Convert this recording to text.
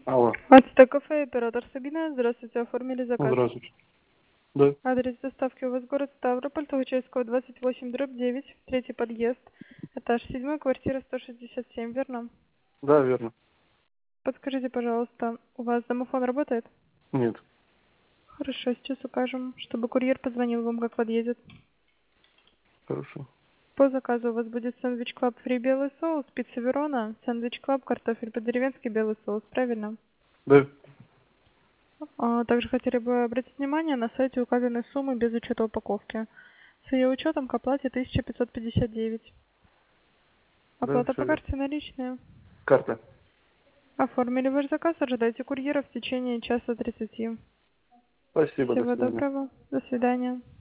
Алло. Ацтекафе, оператор Сабина. Здравствуйте, оформили заказ. Здравствуйте. Да. Адрес доставки у вас город Ставрополь, Тухачевского, 28/9, третий подъезд, этаж 7, квартира 167, верно? Да, верно. Подскажите, пожалуйста, у вас домофон работает? Нет. Хорошо, сейчас укажем, чтобы курьер позвонил вам, как подъедет. Хорошо. По заказу у вас будет сэндвич клаб фри белый соус, пицца Верона, сэндвич клаб, картофель по-деревенски, белый соус, правильно? Да. Также хотели бы обратить внимание, на сайте указаны суммы без учета упаковки. С ее учетом к оплате 1559. Да, Оплата все по верно. карте наличная. Карта. Оформили ваш заказ, ожидайте курьера в течение часа 30. Спасибо, до Всего свидания. доброго, до свидания.